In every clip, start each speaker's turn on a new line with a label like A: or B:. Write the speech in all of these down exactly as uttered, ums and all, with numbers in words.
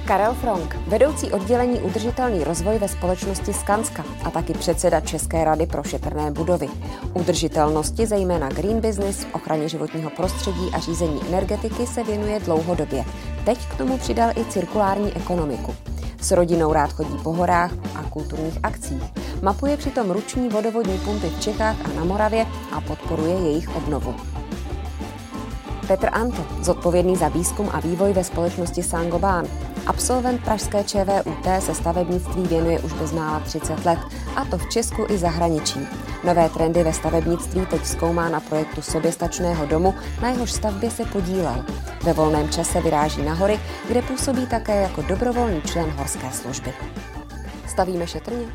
A: Karel Fronk, vedoucí oddělení udržitelný rozvoj ve společnosti Skanska a taky předseda České rady pro šetrné budovy. Udržitelnosti, zejména green business, ochraně životního prostředí a řízení energetiky se věnuje dlouhodobě. Teď k tomu přidal i cirkulární ekonomiku. S rodinou rád chodí po horách a kulturních akcích. Mapuje přitom ruční vodovodní pumpy v Čechách a na Moravě a podporuje jejich obnovu. Petr Antl, zodpovědný za výzkum a vývoj ve společnosti Saint-Gobain. Absolvent pražské ČVUT se stavebnictví věnuje už bezmála třicet let, a to v Česku i zahraničí. Nové trendy ve stavebnictví teď zkoumá na projektu soběstačného domu, na jehož stavbě se podílel. Ve volném čase vyráží na hory, kde působí také jako dobrovolný člen horské služby. Stavíme šetrně?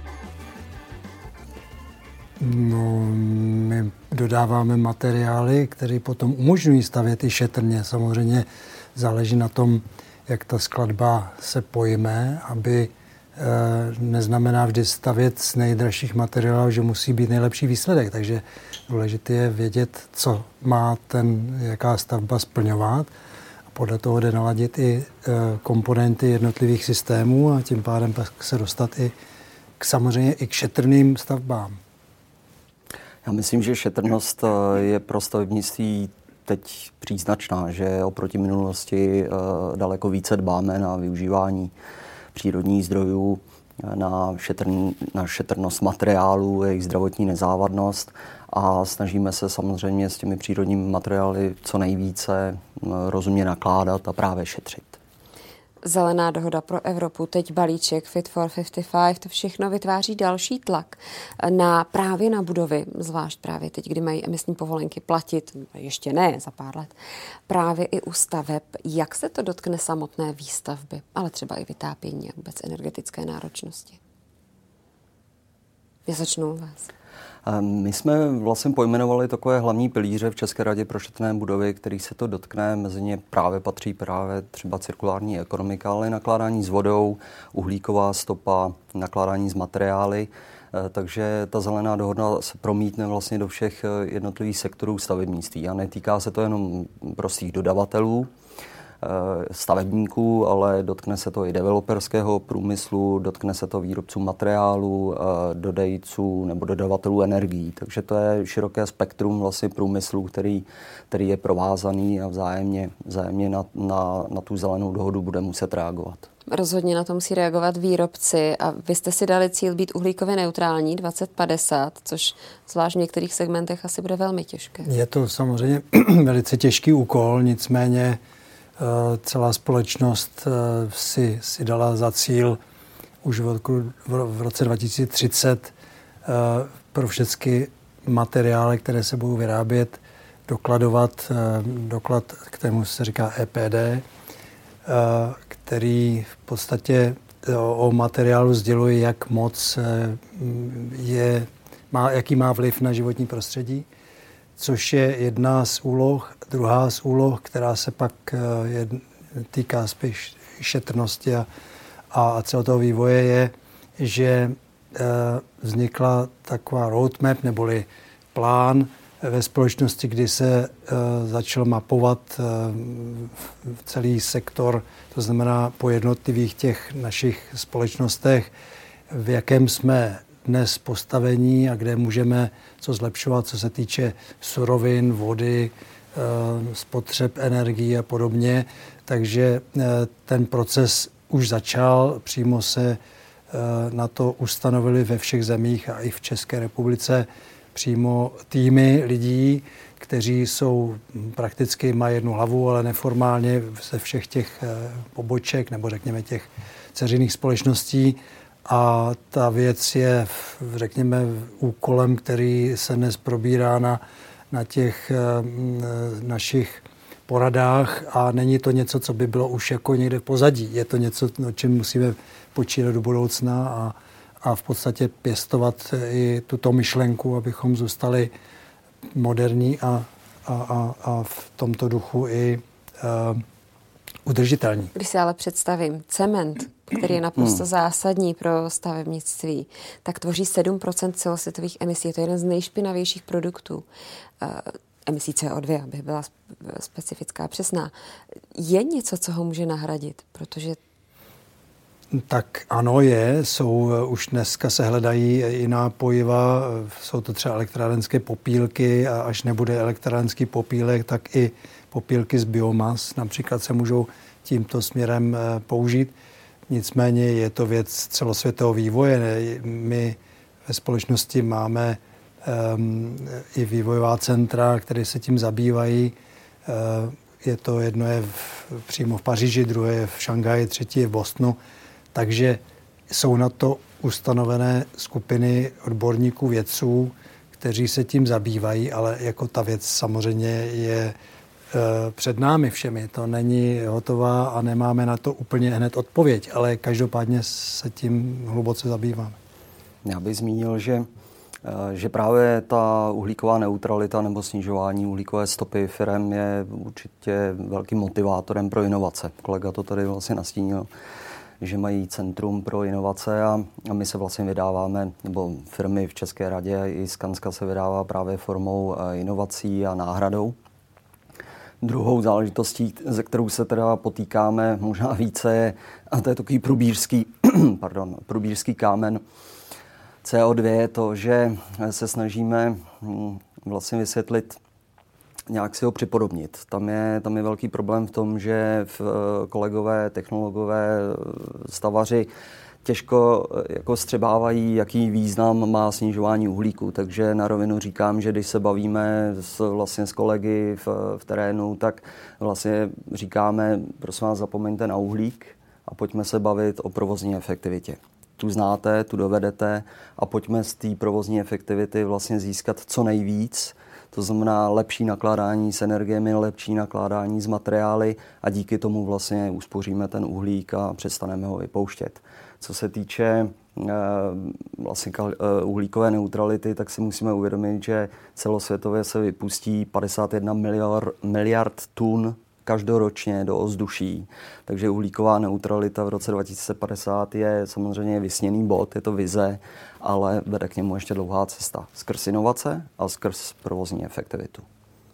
B: No, my dodáváme materiály, které potom umožňují stavět i šetrně. Samozřejmě záleží na tom, jak ta skladba se pojme, aby e, neznamená vždy stavět z nejdražších materiálů, že musí být nejlepší výsledek. Takže důležité je vědět, co má ten, jaká stavba splňovat. A podle toho jde naladit i e, komponenty jednotlivých systémů a tím pádem pak se dostat i k, samozřejmě i k šetrným stavbám.
C: Já myslím, že šetrnost je pro stavebnictví teď příznačná, že oproti minulosti daleko více dbáme na využívání přírodních zdrojů, na, šetrn, na šetrnost materiálů, jejich zdravotní nezávadnost a snažíme se samozřejmě s těmi přírodními materiály co nejvíce rozumně nakládat a právě šetřit.
A: Zelená dohoda pro Evropu, teď balíček Fit for padesát pět, to všechno vytváří další tlak na právě na budovy, zvlášť právě teď, kdy mají emisní povolenky platit, ještě ne, za pár let, právě i u staveb. Jak se to dotkne samotné výstavby, ale třeba i vytápění a vůbec energetické náročnosti? Já začnu vás.
C: My jsme vlastně pojmenovali takové hlavní pilíře v České radě pro šetrné budovy, který se to dotkne. Mezi ně právě patří právě třeba cirkulární ekonomika, ale nakládání s vodou, uhlíková stopa, nakládání s materiály. Takže ta zelená dohoda se promítne vlastně do všech jednotlivých sektorů stavebnictví. A netýká se to jenom prostých dodavatelů, stavebníků, ale dotkne se to i developerského průmyslu, dotkne se to výrobců materiálů, dodejců nebo dodavatelů energií. Takže to je široké spektrum vlastně průmyslu, který, který je provázaný a vzájemně, vzájemně na, na, na tu zelenou dohodu bude muset reagovat.
A: Rozhodně na to musí reagovat výrobci a vy jste si dali cíl být uhlíkově neutrální dvacet padesát, což zvlášť v některých segmentech asi bude velmi těžké.
B: Je to samozřejmě velice těžký úkol, nicméně celá společnost si, si dala za cíl už v, v roce dva tisíce třicet pro všechny materiály, které se budou vyrábět, dokladovat doklad, k tému se říká E P D, který v podstatě o materiálu sděluje, jak moc je, má, jaký má vliv na životní prostředí, což je jedna z úloh. Druhá z úloh, která se pak je, týká spíš šetrnosti a, a celého toho vývoje, je, že e, vznikla taková roadmap neboli plán ve společnosti, kdy se e, začal mapovat e, celý sektor, to znamená po jednotlivých těch našich společnostech, v jakém jsme dnes postavení a kde můžeme co zlepšovat, co se týče surovin, vody, spotřeb energií a podobně. Takže ten proces už začal, přímo se na to ustanovili ve všech zemích a i v České republice přímo týmy lidí, kteří jsou prakticky, mají jednu hlavu, ale neformálně ze všech těch poboček nebo řekněme těch dceřiných společností. A ta věc je, řekněme, úkolem, který se dnes probírá na, na těch e, našich poradách a není to něco, co by bylo už jako někde v pozadí. Je to něco, o čem musíme počítat do budoucna a, a v podstatě pěstovat i tuto myšlenku, abychom zůstali moderní a, a, a, a v tomto duchu i e, udržitelní.
A: Když si ale představím cement, který je naprosto zásadní pro stavebnictví, tak tvoří sedm procent celosvětových emisí. Je to jeden z nejšpinavějších produktů. Emisí C O dva, aby byla specifická, přesná. Je něco, co ho může nahradit? Protože
B: Tak ano, je. Jsou, už dneska se hledají jiná pojiva. Jsou to třeba elektrárenské popílky a až nebude elektrárenský popílek, tak i popílky z biomas například se můžou tímto směrem použít. Nicméně je to věc celosvětového vývoje. My ve společnosti máme um, i vývojová centra, které se tím zabývají. Uh, je to jedno je v, přímo v Paříži, druhé je v Šanghaji, třetí je v Bostonu. Takže jsou na to ustanovené skupiny odborníků, vědců, kteří se tím zabývají, ale jako ta věc samozřejmě je před námi všemi. To není hotová a nemáme na to úplně hned odpověď, ale každopádně se tím hluboce zabýváme.
C: Já bych zmínil, že, že právě ta uhlíková neutralita nebo snižování uhlíkové stopy firem je určitě velkým motivátorem pro inovace. Kolega to tady vlastně nastínil, že mají Centrum pro inovace a, a my se vlastně vydáváme, nebo firmy v České radě i Skanska se vydává právě formou inovací a náhradou. Druhou záležitostí, ze kterou se teda potýkáme možná více, je, a to je takový průbířský, pardon, průbířský kámen C O dva, je to, že se snažíme vlastně vysvětlit, nějak si ho připodobnit. Tam je, tam je velký problém v tom, že v kolegové, technologové, stavaři těžko jako střebávají, jaký význam má snižování uhlíku. Takže na rovinu říkám, že když se bavíme s, vlastně s kolegy v, v terénu, tak vlastně říkáme, prosím vás, zapomeňte na uhlík a pojďme se bavit o provozní efektivitě. Tu znáte, tu dovedete a pojďme z té provozní efektivity vlastně získat co nejvíc. To znamená lepší nakládání s energiemi, lepší nakládání s materiály a díky tomu vlastně uspoříme ten uhlík a přestaneme ho vypouštět. Co se týče uh, vlastně uh, uhlíkové neutrality, tak si musíme uvědomit, že celosvětově se vypustí padesát jedna miliard, miliard tun každoročně do ovzduší. Takže uhlíková neutralita v roce dva tisíce padesát je samozřejmě vysněný bod, je to vize, ale vede k němu ještě dlouhá cesta. Skrz inovace a skrz provozní efektivitu.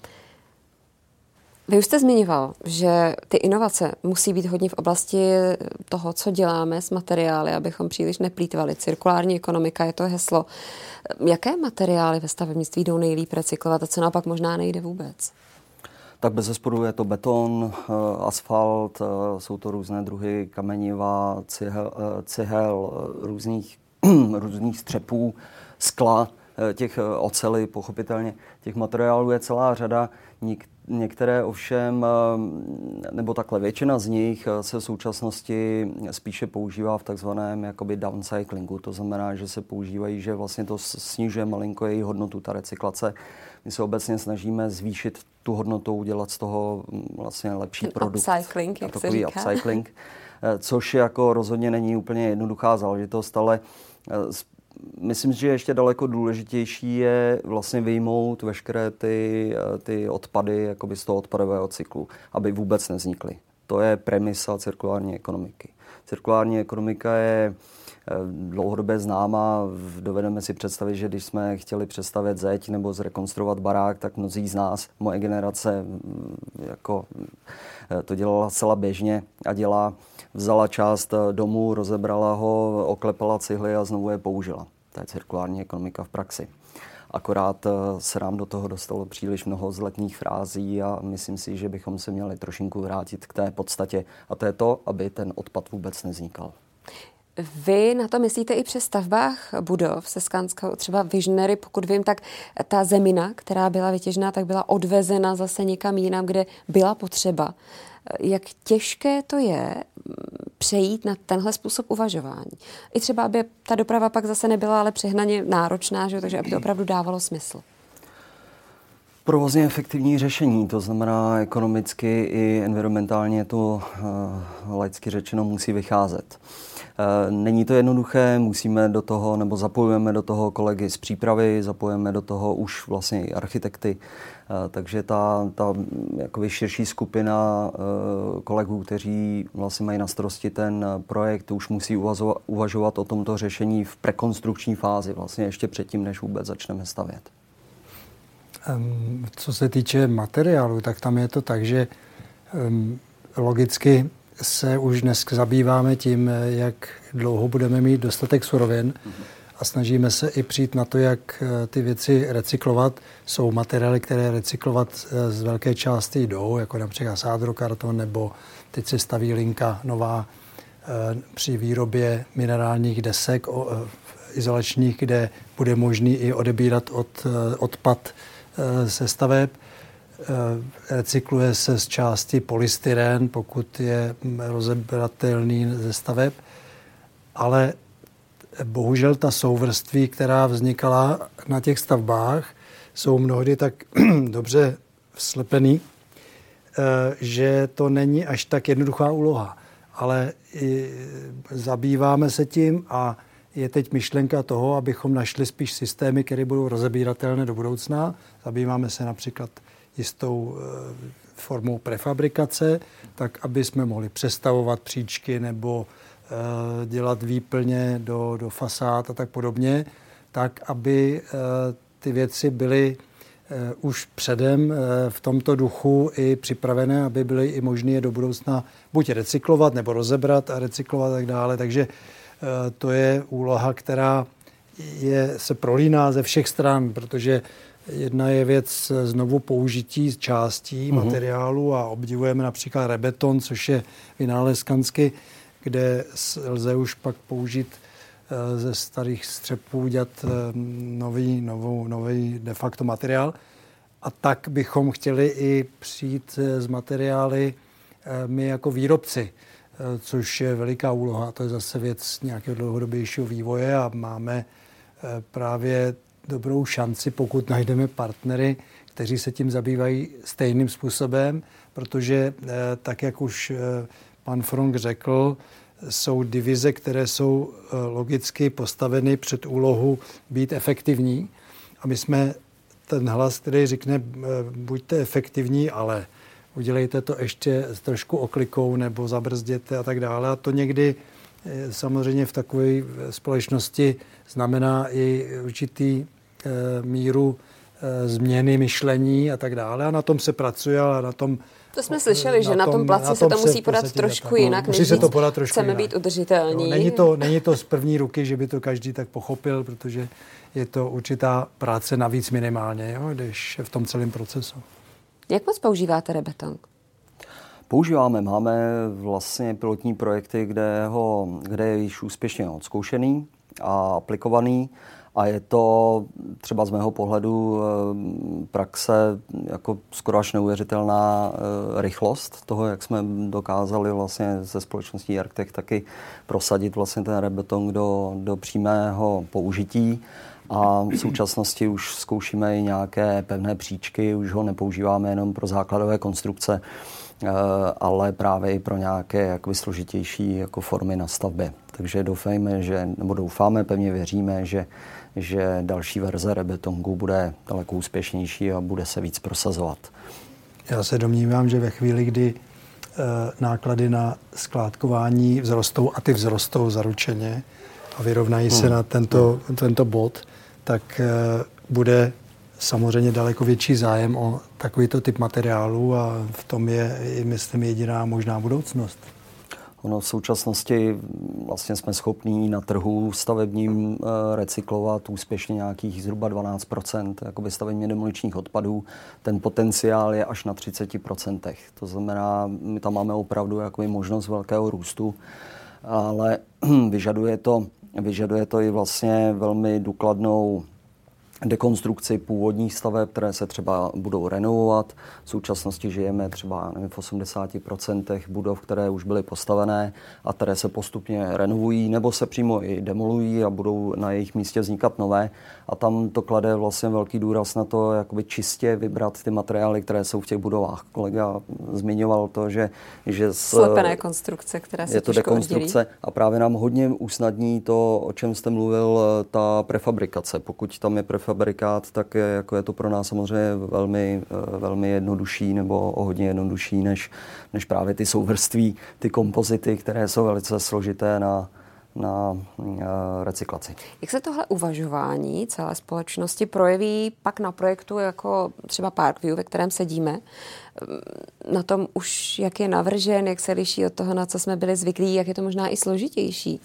A: Vy už jste zmiňoval, že ty inovace musí být hodně v oblasti toho, co děláme s materiály, abychom příliš neplýtvali. Cirkulární ekonomika je to heslo. Jaké materiály ve stavebnictví jdou nejlíp recyklovat a co naopak možná nejde vůbec?
C: Tak bezesporu je to beton, asfalt, jsou to různé druhy kameniva, cihel, cihel různých, různých střepů, skla, těch oceli, pochopitelně. Těch materiálů je celá řada. Některé ovšem, nebo takhle většina z nich se v současnosti spíše používá v takzvaném jakoby downcyclingu. To znamená, že se používají, že vlastně to snižuje malinko její hodnotu, ta recyklace. My se obecně snažíme zvýšit tu hodnotu, udělat z toho vlastně lepší
A: ten
C: produkt.
A: Upcycling, jak se říká.
C: Upcycling, což jako rozhodně není úplně jednoduchá záležitost, ale myslím, že ještě daleko důležitější je vlastně vyjmout veškeré ty, ty odpady jakoby z toho odpadového cyklu, aby vůbec nevznikly. To je premisa cirkulární ekonomiky. Cirkulární ekonomika je dlouhodobě známá. Dovedeme si představit, že když jsme chtěli přestavět zeď nebo zrekonstruovat barák, tak mnozí z nás, moje generace, jako to dělala zcela běžně a dělá. Vzala část domu, rozebrala ho, oklepala cihly a znovu je použila. To je cirkulární ekonomika v praxi. Akorát se nám do toho dostalo příliš mnoho zletných frází a myslím si, že bychom se měli trošinku vrátit k té podstatě. A to je to, aby ten odpad vůbec nevznikal.
A: Vy na to myslíte i při stavbách budov se Skanskou, třeba Visionary, pokud vím, tak ta zemina, která byla vytěžená, tak byla odvezena zase někam jinam, kde byla potřeba. Jak těžké to je přejít na tenhle způsob uvažování? I třeba, aby ta doprava pak zase nebyla ale přehnaně náročná, že? Takže aby to opravdu dávalo smysl.
C: Provozně efektivní řešení, to znamená ekonomicky i environmentálně to uh, laicky řečeno musí vycházet. Uh, není to jednoduché, musíme do toho, nebo zapojujeme do toho kolegy z přípravy, zapojujeme do toho už vlastně i architekty, uh, takže ta, ta jakoby širší skupina uh, kolegů, kteří vlastně mají na starosti ten projekt, už musí uvažovat, uvažovat o tomto řešení v prekonstrukční fázi, vlastně ještě předtím, než vůbec začneme stavět.
B: Co se týče materiálu, tak tam je to tak, že um, logicky se už dnes zabýváme tím, jak dlouho budeme mít dostatek surovin a snažíme se i přijít na to, jak ty věci recyklovat. Jsou materiály, které recyklovat z velké části jdou, jako například sádrokarton, nebo teď se staví linka nová při výrobě minerálních desek izolačních, kde bude možný i odebírat od, odpad ze staveb. Recykluje se z části polystyren, pokud je rozebratelný ze staveb, ale bohužel ta souvrství, která vznikala na těch stavbách, jsou mnohdy tak dobře vslepený, že to není až tak jednoduchá úloha. Ale i zabýváme se tím a je teď myšlenka toho, abychom našli spíš systémy, které budou rozebíratelné do budoucna. Zabýváme se například jistou formou prefabrikace, tak aby jsme mohli přestavovat příčky nebo dělat výplně do, do fasád a tak podobně, tak aby ty věci byly už předem v tomto duchu i připravené, aby byly i možné je do budoucna buď recyklovat nebo rozebrat a recyklovat a tak dále. Takže to je úloha, která je, se prolíná ze všech stran, protože jedna je věc znovu použití částí mm-hmm. materiálu a obdivujeme například rebeton, což je vynález Skansky, kde lze už pak použít ze starých střepů dělat nový, novou, nový de facto materiál. A tak bychom chtěli i přijít z materiály my jako výrobci, což je veliká úloha. To je zase věc nějakého dlouhodobějšího vývoje a máme právě dobrou šanci, pokud najdeme partnery, kteří se tím zabývají stejným způsobem, protože tak, jak už pan Frank řekl, jsou divize, které jsou logicky postaveny před úlohu být efektivní. A my jsme ten hlas, který řekne, buďte efektivní, ale udělejte to ještě trošku oklikou nebo zabrzděte a tak dále. A to někdy samozřejmě v takové společnosti znamená i určitý míru změny myšlení a tak dále. A na tom se pracuje, ale na tom...
A: To jsme slyšeli, že na tom, na tom placi na tom se to musí podat trošku tak, jinak,
B: než se to podat trošku
A: chceme
B: jinak.
A: Být udržitelní.
B: No, není, to, není to z první ruky, že by to každý tak pochopil, protože je to určitá práce navíc minimálně, jo, když v tom celém procesu.
A: Jak moc používáte rebeton?
C: Používáme, máme vlastně pilotní projekty, kde, ho, kde je již úspěšně odzkoušený a aplikovaný. A je to třeba z mého pohledu praxe jako skoro až neuvěřitelná rychlost toho, jak jsme dokázali vlastně ze společností Arctech taky prosadit vlastně ten rebeton do, do přímého použití. A v současnosti už zkoušíme i nějaké pevné příčky, už ho nepoužíváme jenom pro základové konstrukce, ale právě i pro nějaké jakoby složitější jako formy na stavbě. Takže doufejme, že, nebo doufáme, pevně věříme, že, že další verze rebetongu bude daleko úspěšnější a bude se víc prosazovat.
B: Já se domnívám, že ve chvíli, kdy e, náklady na skládkování vzrostou a ty vzrostou zaručeně a vyrovnají hmm. se na tento, tento bod, tak e, bude samozřejmě daleko větší zájem o takovýto typ materiálu a v tom je, myslím, jediná možná budoucnost.
C: Ono v současnosti vlastně jsme schopní na trhu stavebním recyklovat úspěšně nějakých zhruba dvanáct procent jakoby stavebně demoličních odpadů. Ten potenciál je až na třicet procent. To znamená, my tam máme opravdu jakoby možnost velkého růstu, ale vyžaduje to, vyžaduje to i vlastně velmi důkladnou dekonstrukci původních staveb, které se třeba budou renovovat. V současnosti žijeme třeba nevím, v osmdesáti procentech budov, které už byly postavené a které se postupně renovují nebo se přímo i demolují a budou na jejich místě vznikat nové. A tam to klade vlastně velký důraz na to, jakoby čistě vybrat ty materiály, které jsou v těch budovách. Kolega zmiňoval to, že... že z,
A: slepené konstrukce, které se
C: je to dekonstrukce oddělí. A právě nám hodně usnadní to, o čem jste mluvil, ta prefabrikace. Pokud tam je prefabrikace, fabrikát, tak je, jako je to pro nás samozřejmě velmi, velmi jednodušší nebo o hodně jednodušší než, než právě ty souvrství, ty kompozity, které jsou velice složité na, na recyklaci.
A: Jak se tohle uvažování celé společnosti projeví pak na projektu jako třeba Parkview, ve kterém sedíme? Na tom už, jak je navržen, jak se liší od toho, na co jsme byli zvyklí, jak je to možná i složitější?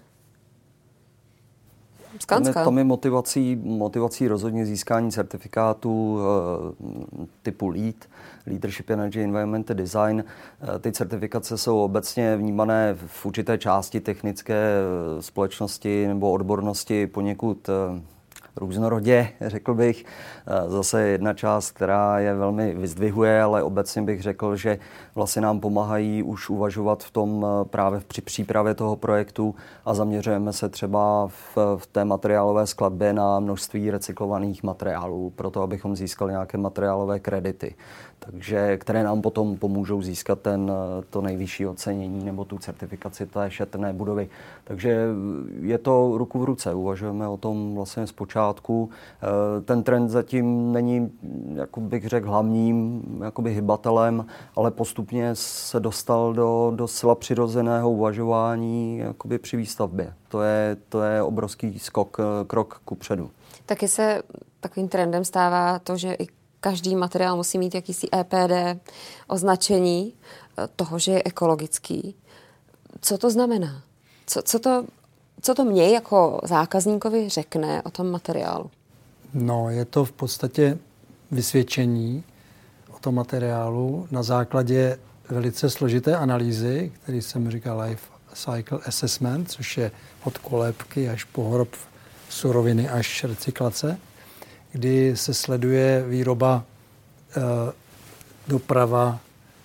C: Skanska. Tam je motivací, motivací rozhodně získání certifikátu e, typu LEED, Leadership Energy Environment Design. E, ty certifikace jsou obecně vnímané v určité části technické společnosti nebo odbornosti poněkud e, různorodě, řekl bych. Zase jedna část, která je velmi vyzdvihuje, ale obecně bych řekl, že vlastně nám pomáhají už uvažovat v tom právě při přípravě toho projektu a zaměřujeme se třeba v, v té materiálové skladbě na množství recyklovaných materiálů, proto abychom získali nějaké materiálové kredity, takže, které nám potom pomůžou získat ten, to nejvyšší ocenění nebo tu certifikaci té šetrné budovy. Takže je to ruku v ruce, uvažujeme o tom vlastně zpočátku. Ten trend zatím není, jak bych řekl, hlavním jakoby hybatelem, ale postupně se dostal do, do zcela přirozeného uvažování jakoby při výstavbě. To je, to je obrovský skok, krok kupředu.
A: Taky se takovým trendem stává to, že i každý materiál musí mít jakýsi E P D označení toho, že je ekologický. Co to znamená? Co, co, to, co to mě jako zákazníkovi řekne o tom materiálu?
B: No, je to v podstatě vysvědčení o tom materiálu na základě velice složité analýzy, který jsem říkal Life Cycle Assessment, což je od kolébky až po hrob suroviny až recyklace, kdy se sleduje výroba, doprava,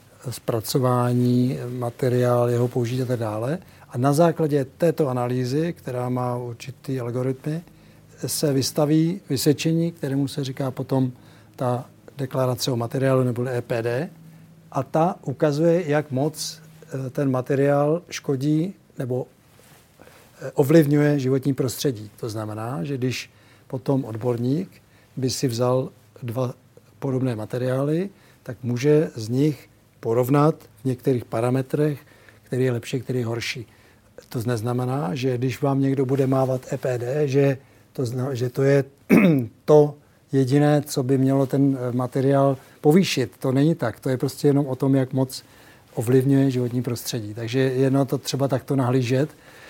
B: zpracování, materiál, jeho použití a tak dále. A na základě této analýzy, která má určitý algoritmy, se vystaví vysvědčení, kterému se říká potom ta deklarace o materiálu nebo E P D. A ta ukazuje, jak moc ten materiál škodí nebo ovlivňuje životní prostředí. To znamená, že když potom odborník by si vzal dva podobné materiály, tak může z nich porovnat v některých parametrech, který je lepší, který je horší. To neznamená, že když vám někdo bude mávat E P D, že to, zna, že to je to jediné, co by mělo ten materiál povýšit. To není tak. To je prostě jenom o tom, jak moc ovlivňuje životní prostředí. Takže je na to třeba takto nahlížet.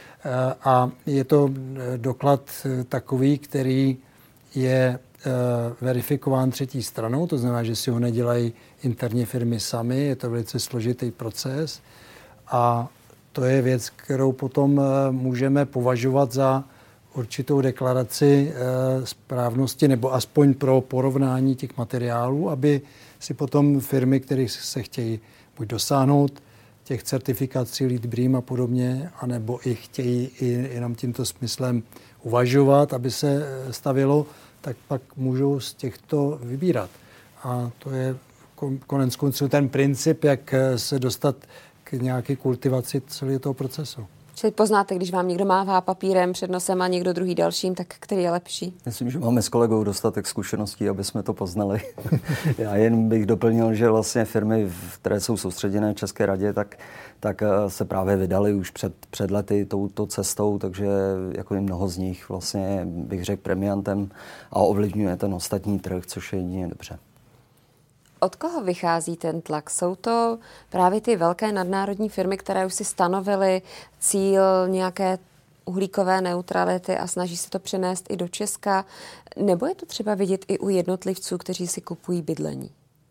B: A je to doklad takový, který je verifikován třetí stranou, to znamená, že si ho nedělají interní firmy sami, je to velice složitý proces a to je věc, kterou potom můžeme považovat za určitou deklaraci správnosti nebo aspoň pro porovnání těch materiálů, aby si potom firmy, které se chtějí buď dosáhnout těch certifikací LEED BREEAM a podobně, anebo i chtějí i jenom tímto smyslem uvažovat, aby se stavilo, tak pak můžou z těchto vybírat. A to je konec konců ten princip, jak se dostat k nějaké kultivaci celého toho procesu.
A: Čili poznáte, když vám někdo mává papírem před nosem a někdo druhý dalším, tak který je lepší?
C: Myslím, že máme s kolegou dostatek zkušeností, aby jsme to poznali. Já jen bych doplnil, že vlastně firmy, které jsou soustředěné v České radě, tak, tak se právě vydali už před, před lety touto cestou, takže jako je mnoho z nich vlastně bych řekl premiantem a ovlivňuje ten ostatní trh, což je jedině dobře.
A: Od koho vychází ten tlak? Jsou to právě ty velké nadnárodní firmy, které už si stanovily cíl nějaké uhlíkové neutrality a snaží se to přenést i do Česka? Nebo je to třeba vidět i u jednotlivců, kteří si kupují bydlení?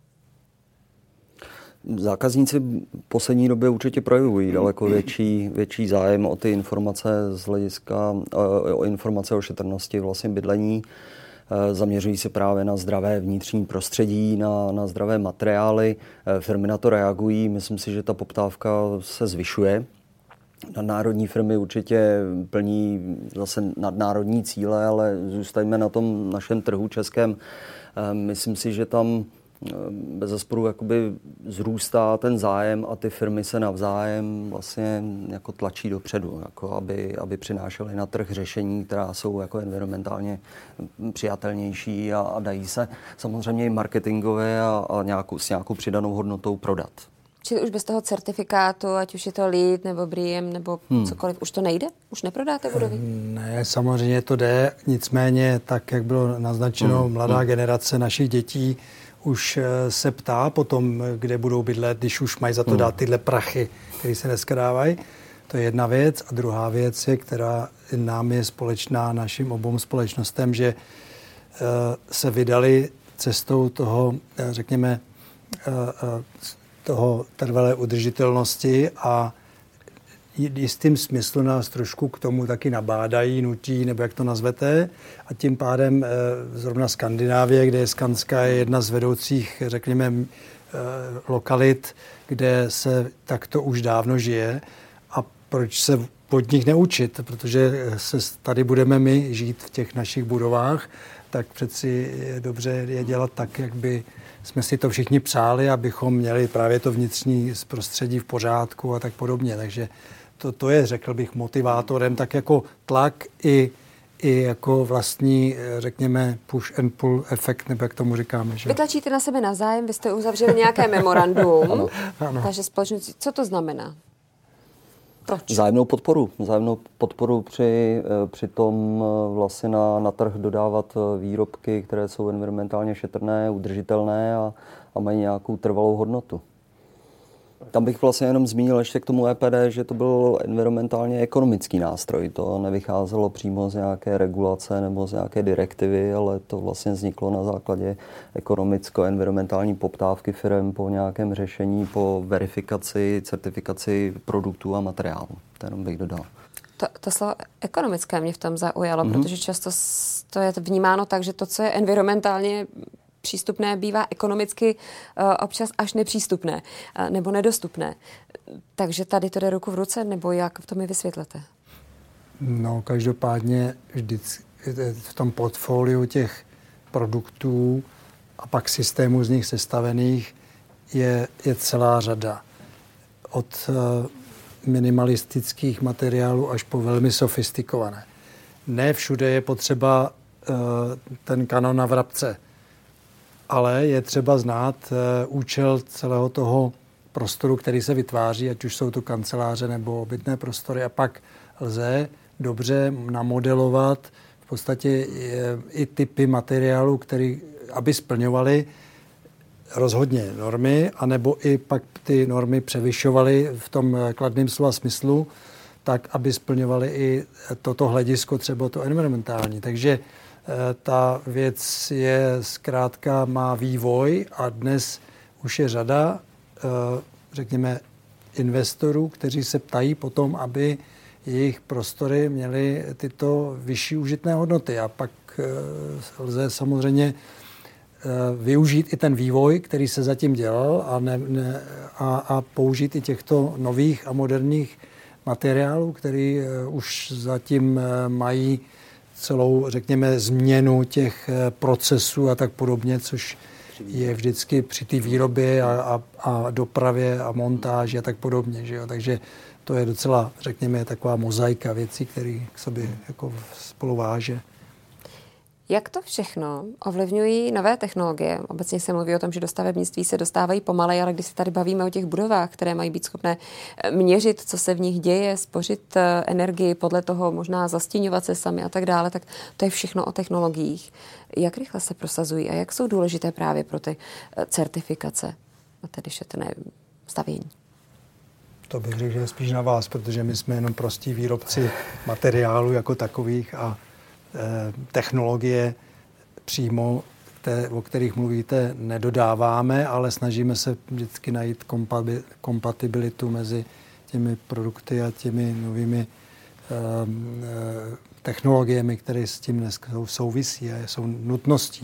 C: Zákazníci v poslední době určitě projevují daleko větší, větší zájem o ty informace z hlediska, o informace o šetrnosti vlastně bydlení. Zaměřují se právě na zdravé vnitřní prostředí, na, na zdravé materiály. Firmy na to reagují. Myslím si, že ta poptávka se zvyšuje. Nadnárodní firmy určitě plní zase nadnárodní cíle, ale zůstaňme na tom našem trhu českém. Myslím si, že tam bezesporu jakoby zrůstá ten zájem a ty firmy se navzájem vlastně jako tlačí dopředu, jako aby, aby přinášely na trh řešení, která jsou jako environmentálně přijatelnější a, a dají se samozřejmě i marketingově a, a nějakou, s nějakou přidanou hodnotou prodat.
A: Čili už bez toho certifikátu, ať už je to LEED nebo B R I A M nebo hmm. cokoliv, už to nejde? Už neprodáte budovy?
B: Ne, samozřejmě to jde, nicméně tak, jak bylo naznačeno, hmm. mladá hmm. generace našich dětí už se ptá potom, kde budou bydlet, když už mají za to dát tyhle prachy, které se dneska dávají. To je jedna věc. A druhá věc je, která nám je společná, našim obou společnostem, že se vydali cestou toho, řekněme, toho trvalé udržitelnosti a v jistým smyslu nás trošku k tomu taky nabádají, nutí, nebo jak to nazvete. A tím pádem zrovna Skandinávie, kde je Skanska, je jedna z vedoucích, řekněme, lokalit, kde se takto už dávno žije. A proč se od nich neučit? Protože se tady budeme my žít v těch našich budovách, tak přeci je dobře je dělat tak, jak by jsme si to všichni přáli, abychom měli právě to vnitřní prostředí v pořádku a tak podobně. Takže to, to je, řekl bych, motivátorem, tak jako tlak i, i jako vlastní, řekněme, push and pull efekt, nebo jak tomu říkáme. Že?
A: Vy tlačíte na sebe navzájem, vy jste uzavřeli nějaké memorandum,
B: ano. Ano.
A: takže společnost, co to znamená? Proč?
C: Vzájemnou podporu. Vzájemnou podporu při, při tom vlastně na, na trh dodávat výrobky, které jsou environmentálně šetrné, udržitelné a, a mají nějakou trvalou hodnotu. Tam bych vlastně jenom zmínil ještě k tomu E P D, že to byl environmentálně ekonomický nástroj. To nevycházelo přímo z nějaké regulace nebo z nějaké direktivy, ale to vlastně vzniklo na základě ekonomicko-environmentální poptávky firem po nějakém řešení, po verifikaci, certifikaci produktů a materiálů. To jenom bych dodal.
A: To, to slovo ekonomické mě v tom zaujalo, mm-hmm. protože často to je vnímáno tak, že to, co je environmentálně přístupné, bývá ekonomicky uh, občas až nepřístupné uh, nebo nedostupné. Takže tady to jde ruku v ruce, nebo jak to mi vysvětlete?
B: No, každopádně vždycky v tom portfoliu těch produktů a pak systémů z nich sestavených je, je celá řada. Od uh, minimalistických materiálů až po velmi sofistikované. Ne všude je potřeba uh, ten kanon na vrabce, ale je třeba znát uh, účel celého toho prostoru, který se vytváří, ať už jsou to kanceláře nebo obytné prostory, a pak lze dobře namodelovat v podstatě je, i typy materiálů, které, aby splňovaly rozhodně normy, anebo i pak ty normy převyšovaly v tom kladném slova smyslu, tak, aby splňovaly i toto hledisko, třeba to environmentální. Takže ta věc je zkrátka, má vývoj a dnes už je řada, řekněme, investorů, kteří se ptají potom, aby jejich prostory měly tyto vyšší užitné hodnoty. A pak lze samozřejmě využít i ten vývoj, který se zatím dělal a, ne, ne, a, a použít i těchto nových a moderních materiálů, který už zatím mají celou, řekněme, změnu těch procesů a tak podobně, což je vždycky při té výrobě a, a, a dopravě a montáži a tak podobně. Že jo? Takže to je docela, řekněme, taková mozaika věcí, které k sobě jako spolu váže.
A: Jak to všechno ovlivňují nové technologie? Obecně se mluví o tom, že do stavebnictví se dostávají pomalej, ale když se tady bavíme o těch budovách, které mají být schopné měřit, co se v nich děje, spořit energii, podle toho možná zastíňovat se sami a tak dále, tak to je všechno o technologiích. Jak rychle se prosazují a jak jsou důležité právě pro ty certifikace a tedy šetrné stavění?
B: To bych řekl, že je spíš na vás, protože my jsme jenom prostí výrobci materiálů jako takových a technologie přímo, té, o kterých mluvíte, nedodáváme, ale snažíme se vždycky najít kompatibilitu mezi těmi produkty a těmi novými um, technologiemi, které s tím dnes souvisí a jsou nutností.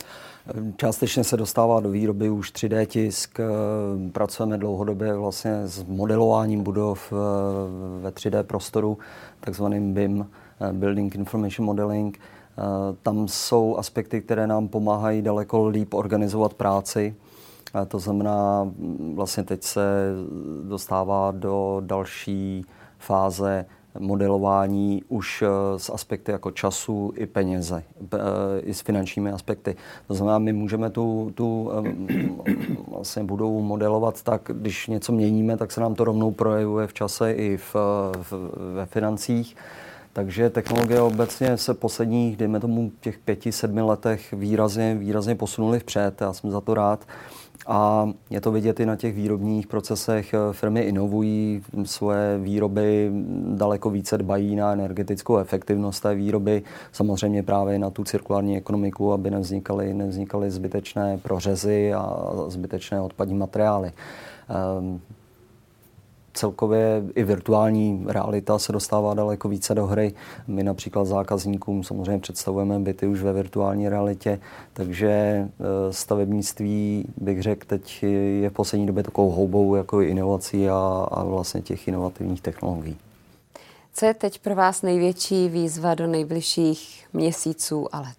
C: Částečně se dostává do výroby už tři dé tisk. Pracujeme dlouhodobě vlastně s modelováním budov ve tři dé prostoru, takzvaným B I M, Building Information Modeling. Tam jsou aspekty, které nám pomáhají daleko líp organizovat práci. To znamená, vlastně teď se dostává do další fáze modelování už s aspekty jako času i peněze, i s finančními aspekty. To znamená, my můžeme tu, tu vlastně budovu modelovat tak, když něco měníme, tak se nám to rovnou projevuje v čase i v, v, ve financích. Takže technologie obecně se posledních, dejme tomu, těch pěti, sedmi letech výrazně, výrazně posunuly vpřed. Já jsem za to rád. A je to vidět i na těch výrobních procesech. Firmy inovují svoje výroby, daleko více dbají na energetickou efektivnost té výroby, samozřejmě právě na tu cirkulární ekonomiku, aby nevznikaly, nevznikaly zbytečné prořezy a zbytečné odpadní materiály. Um, Celkově i virtuální realita se dostává daleko více do hry. My například zákazníkům samozřejmě představujeme byty už ve virtuální realitě, takže stavebnictví, bych řekl, teď je v poslední době takovou houbou jako inovací a, a vlastně těch inovativních technologií.
A: Co je teď pro vás největší výzva do nejbližších měsíců a let?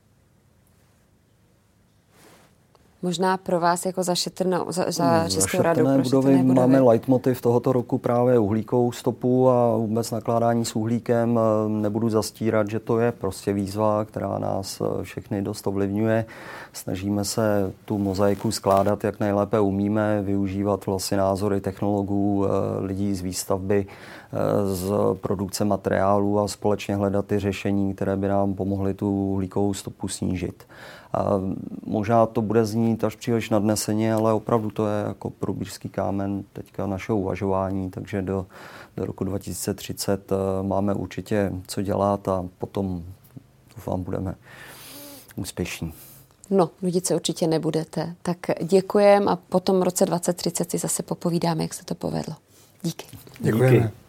A: Možná pro vás jako za, šetrno, za, za Českou radu pro
C: budovy,
A: šetrné budovy.
C: Máme leitmotiv tohoto roku právě uhlíkovou stopu a vůbec nakládání s uhlíkem. Nebudu zastírat, že to je prostě výzva, která nás všechny dost ovlivňuje. Snažíme se tu mozaiku skládat, jak nejlépe umíme, využívat vlastně názory technologů, lidí z výstavby, z produkce materiálů a společně hledat ty řešení, které by nám pomohly tu uhlíkovou stopu snížit. A možná to bude znít až příliš nadneseně, ale opravdu to je jako průbířský kámen teďka našeho uvažování, takže do, do roku dva tisíce třicet máme určitě co dělat a potom doufám, budeme úspěšní.
A: No, nudit se určitě nebudete. Tak děkujem a potom v roce dvacet třicet si zase popovídáme, jak se to povedlo. Díky.
B: Děkujeme.
C: Díky.